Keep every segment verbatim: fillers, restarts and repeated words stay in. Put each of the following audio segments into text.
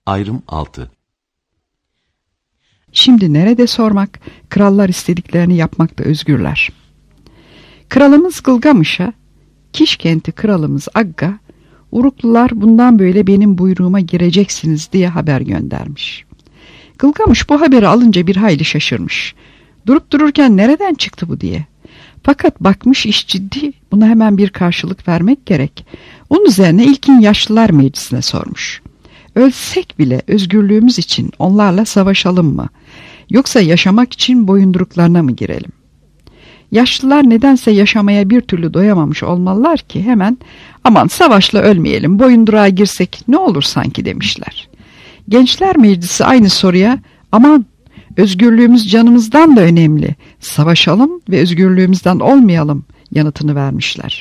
Ayrım altı. Şimdi nerede sormak, krallar istediklerini yapmakta özgürler. Kralımız Gılgamış'a, Kiş kenti kralımız Agga, Uruklular bundan böyle benim buyruğuma gireceksiniz diye haber göndermiş. Gılgamış bu haberi alınca bir hayli şaşırmış. Durup dururken nereden çıktı bu diye. Fakat bakmış iş ciddi, buna hemen bir karşılık vermek gerek. Onun üzerine ilkin Yaşlılar Meclisi'ne sormuş. Ölsek bile özgürlüğümüz için onlarla savaşalım mı? Yoksa yaşamak için boyunduruklarına mı girelim? Yaşlılar nedense yaşamaya bir türlü doyamamış olmalılar ki hemen aman savaşla ölmeyelim, boyunduruğa girsek ne olur sanki demişler. Gençler Meclisi aynı soruya aman özgürlüğümüz canımızdan da önemli, savaşalım ve özgürlüğümüzden olmayalım yanıtını vermişler.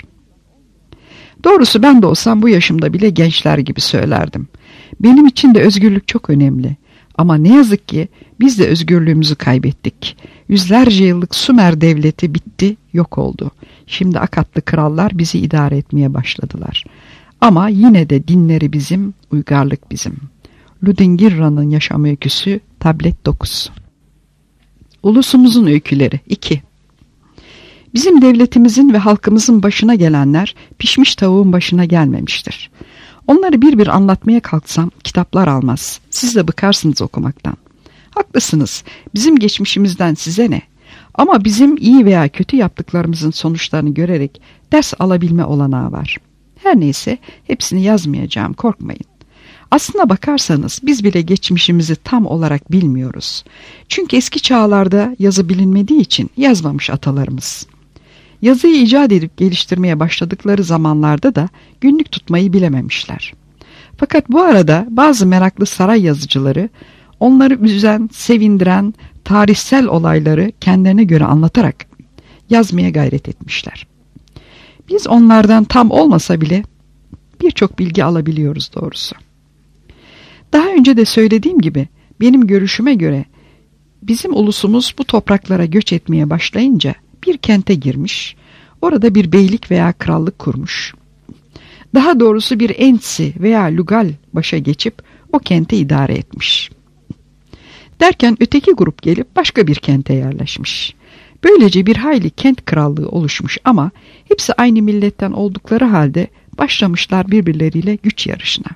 Doğrusu ben de olsam bu yaşımda bile gençler gibi söylerdim. Benim için de özgürlük çok önemli. Ama ne yazık ki biz de özgürlüğümüzü kaybettik. Yüzlerce yıllık Sümer devleti bitti, yok oldu. Şimdi Akatlı krallar bizi idare etmeye başladılar. Ama yine de dinleri bizim, uygarlık bizim. Ludingirra'nın yaşam öyküsü, tablet dokuz. Ulusumuzun öyküleri iki. Bizim devletimizin ve halkımızın başına gelenler pişmiş tavuğun başına gelmemiştir. Onları bir bir anlatmaya kalksam kitaplar almaz. Siz de bıkarsınız okumaktan. Haklısınız. Bizim geçmişimizden size ne? Ama bizim iyi veya kötü yaptıklarımızın sonuçlarını görerek ders alabilme olanağı var. Her neyse hepsini yazmayacağım, korkmayın. Aslına bakarsanız biz bile geçmişimizi tam olarak bilmiyoruz. Çünkü eski çağlarda yazı bilinmediği için yazmamış atalarımız. Yazıyı icat edip geliştirmeye başladıkları zamanlarda da günlük tutmayı bilememişler. Fakat bu arada bazı meraklı saray yazıcıları onları üzen, sevindiren tarihsel olayları kendilerine göre anlatarak yazmaya gayret etmişler. Biz onlardan tam olmasa bile birçok bilgi alabiliyoruz doğrusu. Daha önce de söylediğim gibi benim görüşüme göre bizim ulusumuz bu topraklara göç etmeye başlayınca bir kente girmiş, orada bir beylik veya krallık kurmuş. Daha doğrusu bir ensi veya lugal başa geçip o kente idare etmiş. Derken öteki grup gelip başka bir kente yerleşmiş. Böylece bir hayli kent krallığı oluşmuş ama hepsi aynı milletten oldukları halde başlamışlar birbirleriyle güç yarışına.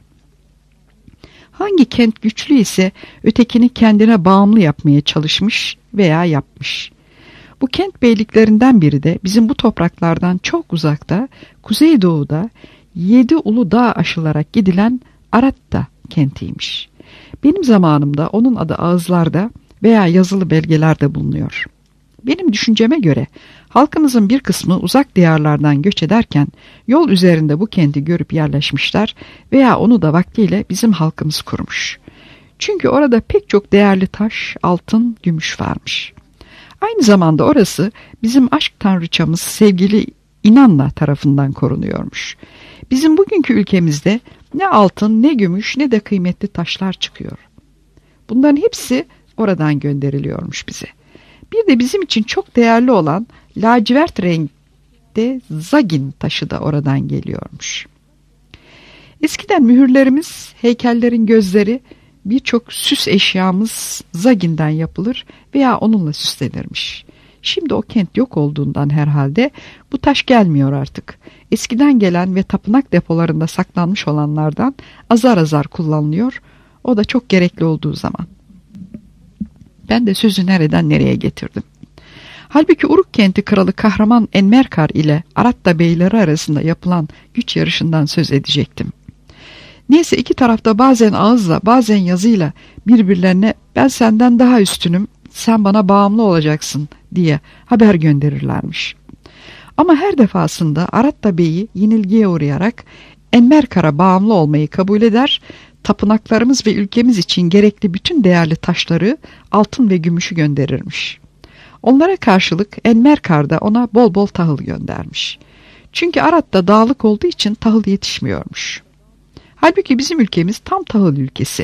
Hangi kent güçlü ise ötekini kendine bağımlı yapmaya çalışmış veya yapmış. Bu kent beyliklerinden biri de bizim bu topraklardan çok uzakta, kuzeydoğuda yedi ulu dağ aşılarak gidilen Aratta kentiymiş. Benim zamanımda onun adı ağızlarda veya yazılı belgelerde bulunuyor. Benim düşünceme göre halkımızın bir kısmı uzak diyarlardan göç ederken yol üzerinde bu kenti görüp yerleşmişler veya onu da vaktiyle bizim halkımız kurmuş. Çünkü orada pek çok değerli taş, altın, gümüş varmış. Aynı zamanda orası bizim aşk tanrıçamız sevgili İnanna tarafından korunuyormuş. Bizim bugünkü ülkemizde ne altın, ne gümüş, ne de kıymetli taşlar çıkıyor. Bunların hepsi oradan gönderiliyormuş bize. Bir de bizim için çok değerli olan lacivert renkte zagin taşı da oradan geliyormuş. Eskiden mühürlerimiz, heykellerin gözleri, birçok süs eşyamız zaginden yapılır veya onunla süslenirmiş. Şimdi o kent yok olduğundan herhalde bu taş gelmiyor artık. Eskiden gelen ve tapınak depolarında saklanmış olanlardan azar azar kullanılıyor. O da çok gerekli olduğu zaman. Ben de sözü nereden nereye getirdim. Halbuki Uruk kenti kralı kahraman Enmerkar ile Aratta beyleri arasında yapılan güç yarışından söz edecektim. Neyse iki tarafta bazen ağızla bazen yazıyla birbirlerine ben senden daha üstünüm, sen bana bağımlı olacaksın diye haber gönderirlermiş. Ama her defasında Aratta beyi yenilgiye uğrayarak Enmerkar'a bağımlı olmayı kabul eder, tapınaklarımız ve ülkemiz için gerekli bütün değerli taşları, altın ve gümüşü gönderirmiş. Onlara karşılık Enmerkar da ona bol bol tahıl göndermiş. Çünkü Aratta dağlık olduğu için tahıl yetişmiyormuş. Halbuki bizim ülkemiz tam tahıl ülkesi.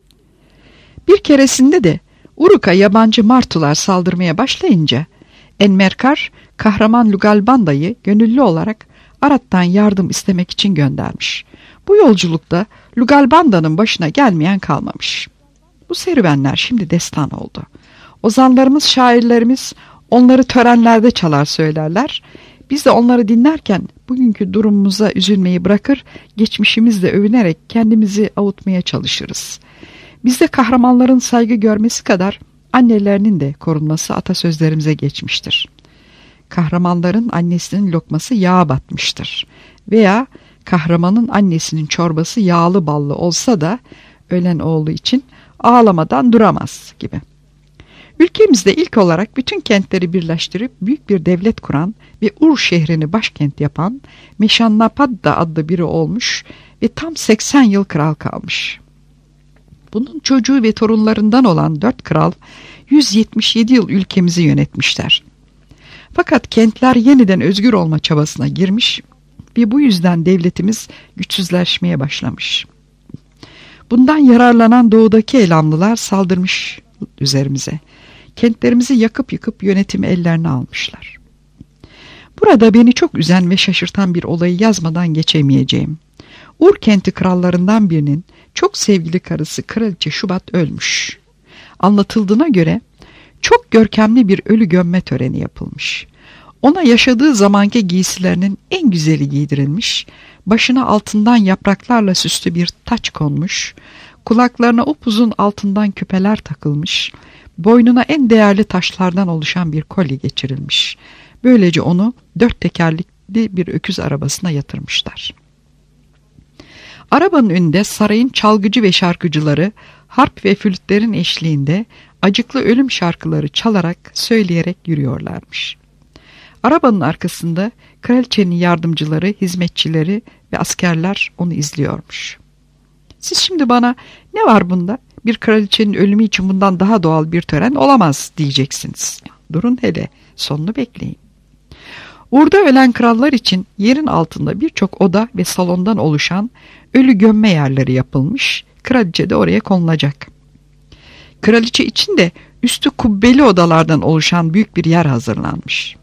Bir keresinde de Uruk'a yabancı martular saldırmaya başlayınca Enmerkar kahraman Lugalbanda'yı gönüllü olarak Arat'tan yardım istemek için göndermiş. Bu yolculukta Lugalbanda'nın başına gelmeyen kalmamış. Bu serüvenler şimdi destan oldu. Ozanlarımız, şairlerimiz onları törenlerde çalar söylerler. Biz de onları dinlerken bugünkü durumumuza üzülmeyi bırakır, geçmişimizle övünerek kendimizi avutmaya çalışırız. Bizde kahramanların saygı görmesi kadar annelerinin de korunması atasözlerimize geçmiştir. Kahramanların annesinin lokması yağa batmıştır. Veya kahramanın annesinin çorbası yağlı ballı olsa da ölen oğlu için ağlamadan duramaz gibi. Ülkemizde ilk olarak bütün kentleri birleştirip büyük bir devlet kuran ve Ur şehrini başkent yapan Meşannapadda adlı biri olmuş ve tam seksen yıl kral kalmış. Bunun çocuğu ve torunlarından olan dört kral yüz yetmiş yedi yıl ülkemizi yönetmişler. Fakat kentler yeniden özgür olma çabasına girmiş ve bu yüzden devletimiz güçsüzleşmeye başlamış. Bundan yararlanan doğudaki Elamlılar saldırmış üzerimize. Kentlerimizi yakıp yıkıp yönetimi ellerine almışlar. Burada beni çok üzen ve şaşırtan bir olayı yazmadan geçemeyeceğim. Ur kenti krallarından birinin çok sevgili karısı Kraliçe Şubat ölmüş. Anlatıldığına göre çok görkemli bir ölü gömme töreni yapılmış. Ona yaşadığı zamanki giysilerinin en güzeli giydirilmiş, başına altından yapraklarla süslü bir taç konmuş, kulaklarına upuzun altından küpeler takılmış, boynuna en değerli taşlardan oluşan bir kolye geçirilmiş. Böylece onu dört tekerlekli bir öküz arabasına yatırmışlar. Arabanın önünde sarayın çalgıcı ve şarkıcıları harp ve flütlerin eşliğinde acıklı ölüm şarkıları çalarak, söyleyerek yürüyorlarmış. Arabanın arkasında kraliçenin yardımcıları, hizmetçileri ve askerler onu izliyormuş. Siz şimdi bana ne var bunda? Bir kraliçenin ölümü için bundan daha doğal bir tören olamaz diyeceksiniz. Durun hele, sonunu bekleyin. Ur'da ölen krallar için yerin altında birçok oda ve salondan oluşan ölü gömme yerleri yapılmış, kraliçe de oraya konulacak. Kraliçe için de üstü kubbeli odalardan oluşan büyük bir yer hazırlanmış.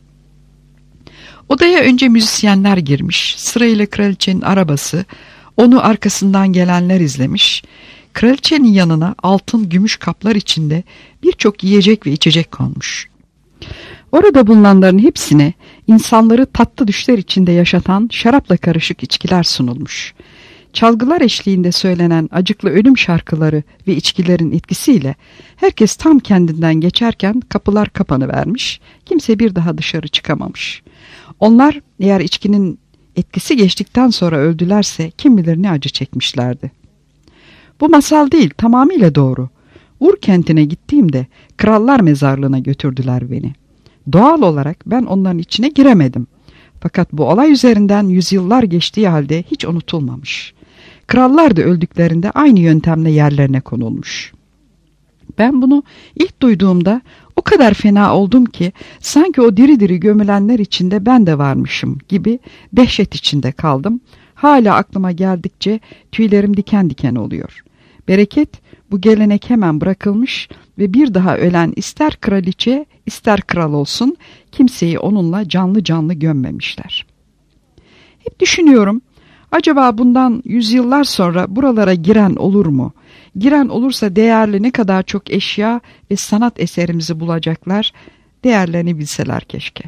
Odaya önce müzisyenler girmiş, sırayla kraliçenin arabası, onu arkasından gelenler izlemiş, kraliçenin yanına altın gümüş kaplar içinde birçok yiyecek ve içecek konmuş. Orada bulunanların hepsine insanları tatlı düşler içinde yaşatan şarapla karışık içkiler sunulmuş. Çalgılar eşliğinde söylenen acıklı ölüm şarkıları ve içkilerin etkisiyle herkes tam kendinden geçerken kapılar kapanıvermiş, kimse bir daha dışarı çıkamamış. Onlar eğer içkinin etkisi geçtikten sonra öldülerse kim bilir ne acı çekmişlerdi. Bu masal değil, tamamıyla doğru. Ur kentine gittiğimde krallar mezarlığına götürdüler beni. Doğal olarak ben onların içine giremedim. Fakat bu olay üzerinden yüzyıllar geçtiği halde hiç unutulmamış. Krallar da öldüklerinde aynı yöntemle yerlerine konulmuş. Ben bunu ilk duyduğumda o kadar fena oldum ki sanki o diri diri gömülenler içinde ben de varmışım gibi dehşet içinde kaldım. Hala aklıma geldikçe tüylerim diken diken oluyor. Bereket, bu gelenek hemen bırakılmış ve bir daha ölen ister kraliçe ister kral olsun kimseyi onunla canlı canlı gömmemişler. Hep düşünüyorum, acaba bundan yüzyıllar sonra buralara giren olur mu? Giren olursa değerli ne kadar çok eşya ve sanat eserimizi bulacaklar, değerlerini bilseler keşke.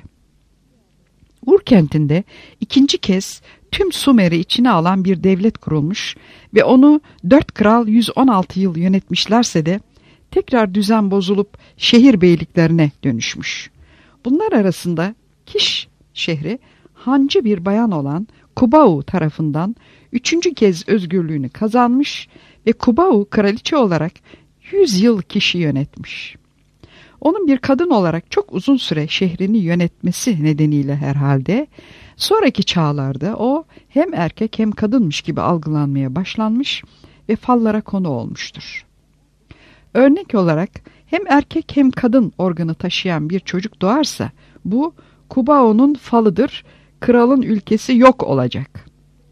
Ur kentinde ikinci kez tüm Sumer'i içine alan bir devlet kurulmuş ve onu dört kral yüz on altı yıl yönetmişlerse de tekrar düzen bozulup şehir beyliklerine dönüşmüş. Bunlar arasında Kiş şehri hancı bir bayan olan Kubau tarafından üçüncü kez özgürlüğünü kazanmış ve Kubau kraliçe olarak yüz yıl Kiş'i yönetmiş. Onun bir kadın olarak çok uzun süre şehrini yönetmesi nedeniyle herhalde sonraki çağlarda o hem erkek hem kadınmış gibi algılanmaya başlanmış ve fallara konu olmuştur. Örnek olarak hem erkek hem kadın organı taşıyan bir çocuk doğarsa bu Kubao'nun falıdır, kralın ülkesi yok olacak.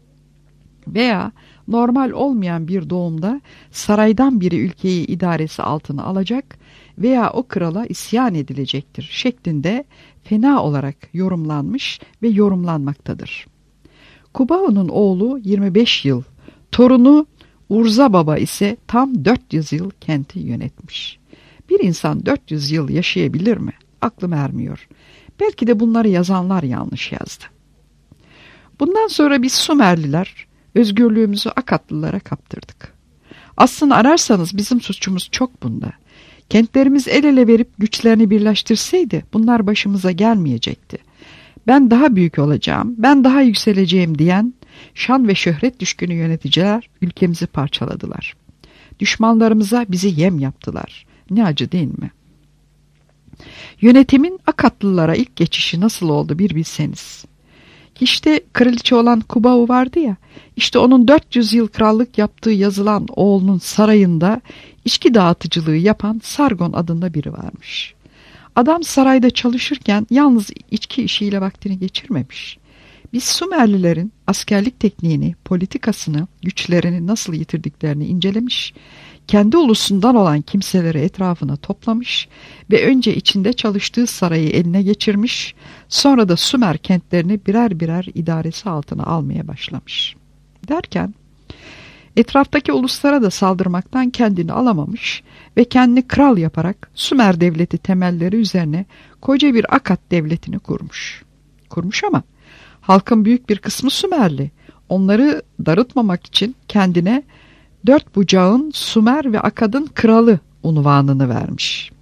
Veya normal olmayan bir doğumda saraydan biri ülkeyi idaresi altına alacak veya o krala isyan edilecektir şeklinde fena olarak yorumlanmış ve yorumlanmaktadır. Kubao'nun oğlu yirmi beş yıl Torunu Urza Baba ise tam dört yüz yıl kenti yönetmiş. Bir insan dört yüz yıl yaşayabilir mi? Aklım ermiyor. Belki de bunları yazanlar yanlış yazdı. Bundan sonra biz Sümerliler özgürlüğümüzü Akatlılara kaptırdık. Aslında ararsanız bizim suçumuz çok bunda. Kentlerimiz el ele verip güçlerini birleştirseydi bunlar başımıza gelmeyecekti. Ben daha büyük olacağım, ben daha yükseleceğim diyen şan ve şöhret düşkünü yöneticiler ülkemizi parçaladılar. Düşmanlarımıza bizi yem yaptılar. Ne acı değil mi? Yönetimin Akatlılara ilk geçişi nasıl oldu bir bilseniz. İşte kraliçe olan Kubau vardı ya, işte onun dört yüz yıl krallık yaptığı yazılan oğlunun sarayında içki dağıtıcılığı yapan Sargon adında biri varmış. Adam sarayda çalışırken yalnız içki işiyle vaktini geçirmemiş. Biz Sümerlilerin askerlik tekniğini, politikasını, güçlerini nasıl yitirdiklerini incelemiş, kendi ulusundan olan kimseleri etrafına toplamış ve önce içinde çalıştığı sarayı eline geçirmiş, sonra da Sümer kentlerini birer birer idaresi altına almaya başlamış. Derken etraftaki uluslara da saldırmaktan kendini alamamış ve kendini kral yaparak Sümer devleti temelleri üzerine koca bir Akat devletini kurmuş. Kurmuş ama halkın büyük bir kısmı Sümerli. Onları darıtmamak için kendine dört bucağın Sümer ve Akad'ın kralı unvanını vermiş.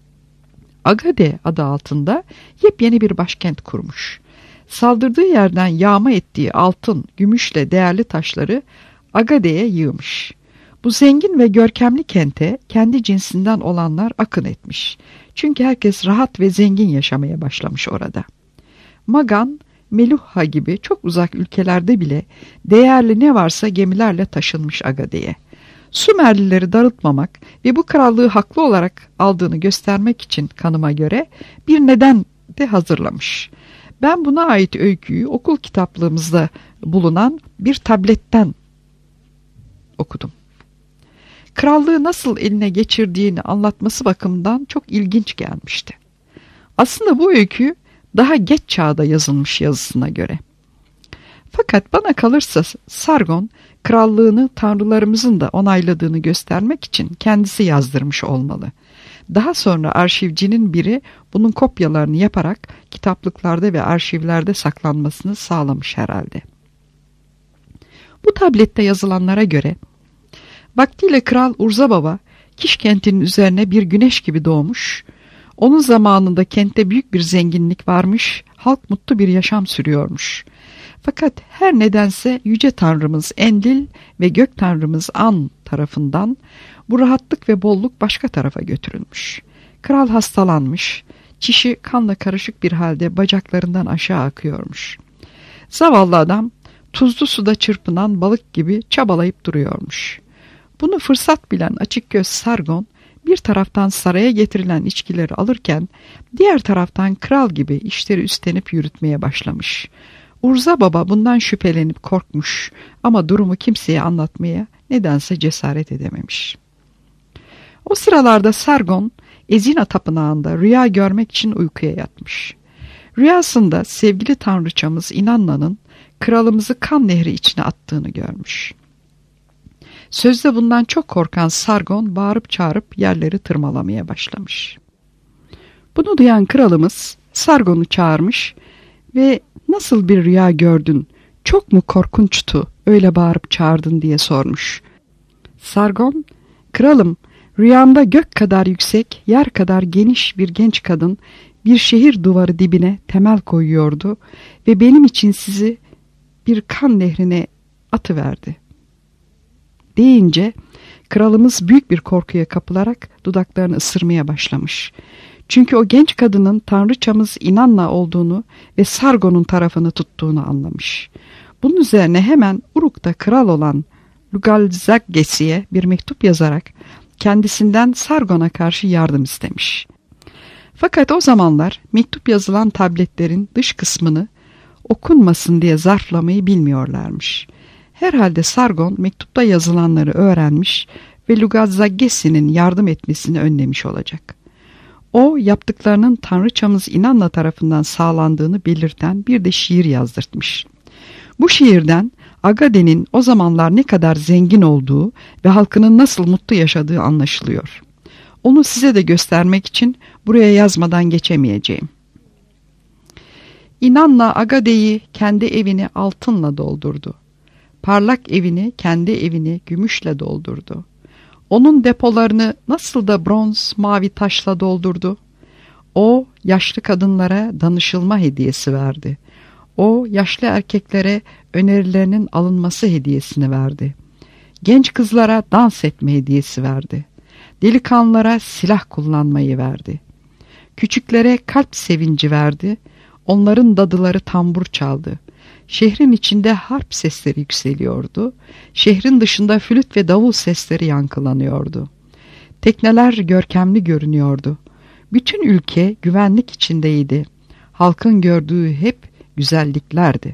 Agade adı altında yepyeni bir başkent kurmuş. Saldırdığı yerden yağma ettiği altın, gümüşle değerli taşları Agade'ye yığmış. Bu zengin ve görkemli kente kendi cinsinden olanlar akın etmiş. Çünkü herkes rahat ve zengin yaşamaya başlamış orada. Magan, Meluhha gibi çok uzak ülkelerde bile değerli ne varsa gemilerle taşınmış Agade'ye. Sümerlileri darıltmamak ve bu krallığı haklı olarak aldığını göstermek için kanıma göre bir neden de hazırlamış. Ben buna ait öyküyü okul kitaplığımızda bulunan bir tabletten okudum. Krallığı nasıl eline geçirdiğini anlatması bakımından çok ilginç gelmişti. Aslında bu öykü daha geç çağda yazılmış yazısına göre. Fakat bana kalırsa Sargon krallığını tanrılarımızın da onayladığını göstermek için kendisi yazdırmış olmalı. Daha sonra arşivcinin biri bunun kopyalarını yaparak kitaplıklarda ve arşivlerde saklanmasını sağlamış herhalde. Bu tablette yazılanlara göre vaktiyle Kral Urza Baba Kiş kentinin üzerine bir güneş gibi doğmuş. Onun zamanında kentte büyük bir zenginlik varmış, halk mutlu bir yaşam sürüyormuş. Fakat her nedense Yüce Tanrımız Enlil ve Gök Tanrımız An tarafından bu rahatlık ve bolluk başka tarafa götürülmüş. Kral hastalanmış, çişi kanla karışık bir halde bacaklarından aşağı akıyormuş. Zavallı adam tuzlu suda çırpınan balık gibi çabalayıp duruyormuş. Bunu fırsat bilen açık göz Sargon, bir taraftan saraya getirilen içkileri alırken diğer taraftan kral gibi işleri üstlenip yürütmeye başlamış. Urza Baba bundan şüphelenip korkmuş ama durumu kimseye anlatmaya nedense cesaret edememiş. O sıralarda Sargon Ezina tapınağında rüya görmek için uykuya yatmış. Rüyasında sevgili tanrıçamız İnanna'nın kralımızı kan nehri içine attığını görmüş. Sözde bundan çok korkan Sargon bağırıp çağırıp yerleri tırmalamaya başlamış. Bunu duyan kralımız Sargon'u çağırmış ve "Nasıl bir rüya gördün? Çok mu korkunçtu? Öyle bağırıp çağırdın?" diye sormuş. Sargon, "Kralım, rüyamda gök kadar yüksek, yer kadar geniş bir genç kadın bir şehir duvarı dibine temel koyuyordu ve benim için sizi bir kan nehrine atıverdi." deyince kralımız büyük bir korkuya kapılarak dudaklarını ısırmaya başlamış. Çünkü o genç kadının tanrıçamız İnanna olduğunu ve Sargon'un tarafını tuttuğunu anlamış. Bunun üzerine hemen Uruk'ta kral olan Lugalzagesi'ye bir mektup yazarak kendisinden Sargon'a karşı yardım istemiş. Fakat o zamanlar mektup yazılan tabletlerin dış kısmını okunmasın diye zarflamayı bilmiyorlarmış. Herhalde Sargon mektupta yazılanları öğrenmiş ve Lugalzagesi'nin yardım etmesini önlemiş olacak. O yaptıklarının tanrıçamız İnanna tarafından sağlandığını belirten bir de şiir yazdırtmış. Bu şiirden Agade'nin o zamanlar ne kadar zengin olduğu ve halkının nasıl mutlu yaşadığı anlaşılıyor. Onu size de göstermek için buraya yazmadan geçemeyeceğim. İnanla Agade'yi kendi evini altınla doldurdu. Parlak evini, kendi evini gümüşle doldurdu. Onun depolarını nasıl da bronz, mavi taşla doldurdu. O, yaşlı kadınlara danışılma hediyesi verdi. O, yaşlı erkeklere önerilerinin alınması hediyesini verdi. Genç kızlara dans etme hediyesi verdi. Delikanlılara silah kullanmayı verdi. Küçüklere kalp sevinci verdi. Onların dadıları tambur çaldı. Şehrin içinde harp sesleri yükseliyordu. Şehrin dışında flüt ve davul sesleri yankılanıyordu. Tekneler görkemli görünüyordu. Bütün ülke güvenlik içindeydi. Halkın gördüğü hep güzelliklerdi.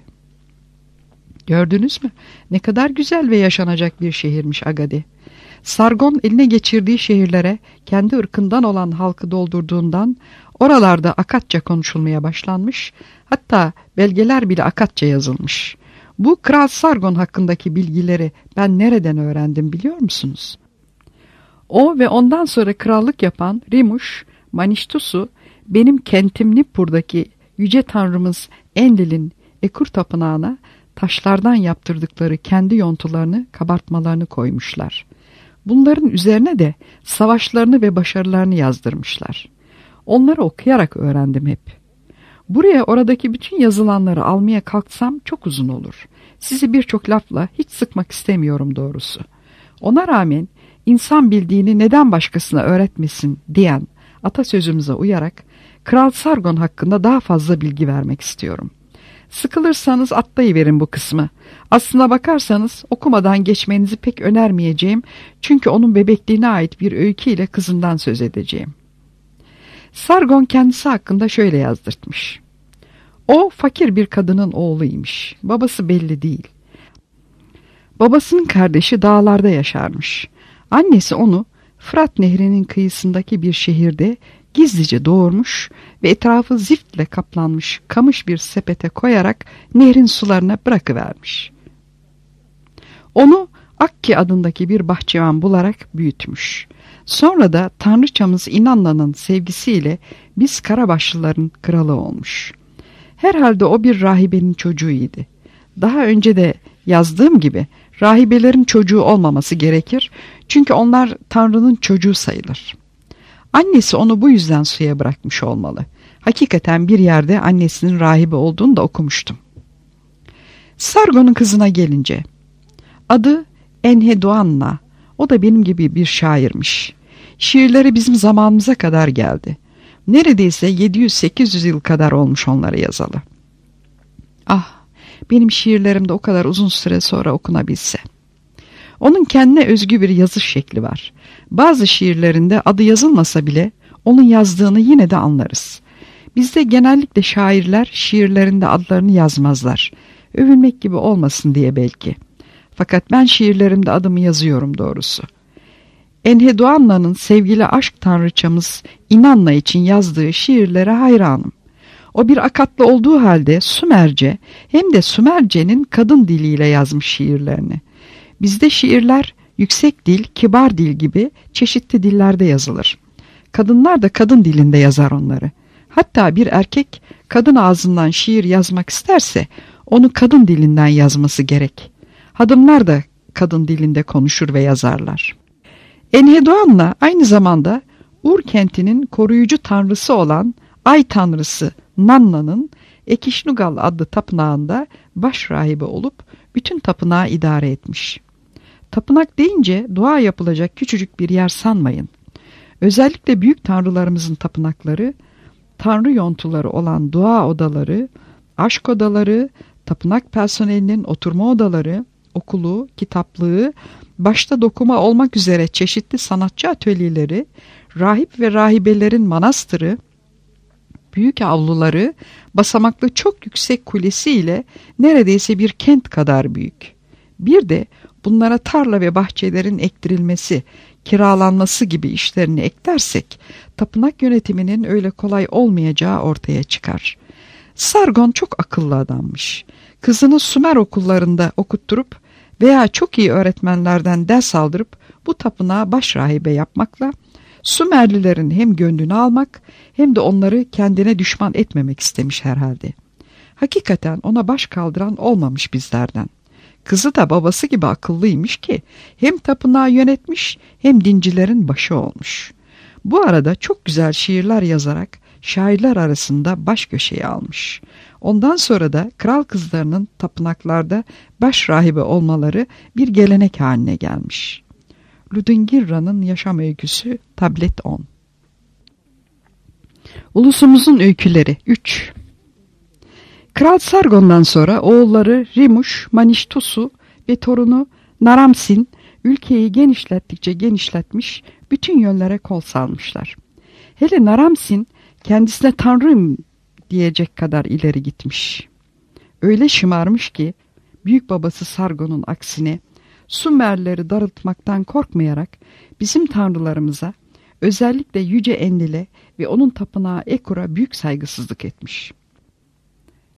Gördünüz mü? Ne kadar güzel ve yaşanacak bir şehirmiş Agade. Sargon eline geçirdiği şehirlere kendi ırkından olan halkı doldurduğundan oralarda Akatça konuşulmaya başlanmış, hatta belgeler bile Akatça yazılmış. Bu Kral Sargon hakkındaki bilgileri ben nereden öğrendim biliyor musunuz? O ve ondan sonra krallık yapan Rimuş, Maniştusu, benim kentim Nippur'daki yüce tanrımız Enlil'in Ekur tapınağına taşlardan yaptırdıkları kendi yontularını, kabartmalarını koymuşlar. Bunların üzerine de savaşlarını ve başarılarını yazdırmışlar. Onları okuyarak öğrendim hep. Buraya oradaki bütün yazılanları almaya kalksam çok uzun olur. Sizi birçok lafla hiç sıkmak istemiyorum doğrusu. Ona rağmen insan bildiğini neden başkasına öğretmesin diyen atasözümüze uyarak Kral Sargon hakkında daha fazla bilgi vermek istiyorum. Sıkılırsanız atlayıverin bu kısmı. Aslına bakarsanız okumadan geçmenizi pek önermeyeceğim. Çünkü onun bebekliğine ait bir öyküyle kızından söz edeceğim. Sargon kendisi hakkında şöyle yazdırtmış. O fakir bir kadının oğluymuş. Babası belli değil. Babasının kardeşi dağlarda yaşarmış. Annesi onu Fırat Nehri'nin kıyısındaki bir şehirde gizlice doğurmuş ve etrafı ziftle kaplanmış kamış bir sepete koyarak nehrin sularına bırakıvermiş. Onu Akki adındaki bir bahçıvan bularak büyütmüş. Sonra da tanrıçamız İnanla'nın sevgisiyle biz Karabaşlıların kralı olmuş. Herhalde o bir rahibenin çocuğuydu. Daha önce de yazdığım gibi rahibelerin çocuğu olmaması gerekir. Çünkü onlar Tanrı'nın çocuğu sayılır. Annesi onu bu yüzden suya bırakmış olmalı. Hakikaten bir yerde annesinin rahibe olduğunu da okumuştum. Sargon'un kızına gelince, adı Enheduanna, o da benim gibi bir şairmiş. Şiirleri bizim zamanımıza kadar geldi. Neredeyse yedi yüz sekiz yüz yıl kadar olmuş onlara yazalı. Ah, benim şiirlerim de o kadar uzun süre sonra okunabilse. Onun kendine özgü bir yazış şekli var. Bazı şiirlerinde adı yazılmasa bile onun yazdığını yine de anlarız. Bizde genellikle şairler şiirlerinde adlarını yazmazlar. Övülmek gibi olmasın diye belki. Fakat ben şiirlerimde adımı yazıyorum doğrusu. Enheduanna'nın sevgili aşk tanrıçamız İnanla için yazdığı şiirlere hayranım. O bir Akatlı olduğu halde Sümerce hem de Sümerce'nin kadın diliyle yazmış şiirlerini. Bizde şiirler yüksek dil, kibar dil gibi çeşitli dillerde yazılır. Kadınlar da kadın dilinde yazar onları. Hatta bir erkek kadın ağzından şiir yazmak isterse onu kadın dilinden yazması gerek. Hadımlar da kadın dilinde konuşur ve yazarlar. Enheduanna aynı zamanda Ur kentinin koruyucu tanrısı olan Ay tanrısı Nanna'nın Ekişnugal adlı tapınağında baş rahibe olup bütün tapınağı idare etmiş. Tapınak deyince dua yapılacak küçücük bir yer sanmayın. Özellikle büyük tanrılarımızın tapınakları, tanrı yontuları olan dua odaları, aşk odaları, tapınak personelinin oturma odaları, okulu, kitaplığı, başta dokuma olmak üzere çeşitli sanatçı atölyeleri, rahip ve rahibelerin manastırı, büyük avluları, basamaklı çok yüksek kulesi ile neredeyse bir kent kadar büyük. Bir de bunlara tarla ve bahçelerin ektirilmesi, kiralanması gibi işlerini eklersek, tapınak yönetiminin öyle kolay olmayacağı ortaya çıkar. Sargon çok akıllı adammış. kızını Sümer okullarında okutturup veya çok iyi öğretmenlerden ders aldırıp bu tapınağa başrahibe yapmakla Sümerlilerin hem gönlünü almak hem de onları kendine düşman etmemek istemiş herhalde. Hakikaten ona baş kaldıran olmamış bizlerden. Kızı da babası gibi akıllıymış ki hem tapınağı yönetmiş hem dincilerin başı olmuş. Bu arada çok güzel şiirler yazarak şairler arasında baş köşeye almış. Ondan sonra da kral kızlarının tapınaklarda baş rahibe olmaları bir gelenek haline gelmiş. Ludingirra'nın yaşam öyküsü tablet on. Ulusumuzun öyküleri üç. Kral Sargon'dan sonra oğulları Rimuş, Maniştusu ve torunu Naramsin ülkeyi genişlettikçe genişletmiş, bütün yönlere kol salmışlar. Hele Naramsin kendisine tanrım diyecek kadar ileri gitmiş. Öyle şımarmış ki büyük babası Sargon'un aksine Sümerleri darıltmaktan korkmayarak bizim tanrılarımıza, özellikle Yüce Enlil'e ve onun tapınağı Ekur'a büyük saygısızlık etmiş.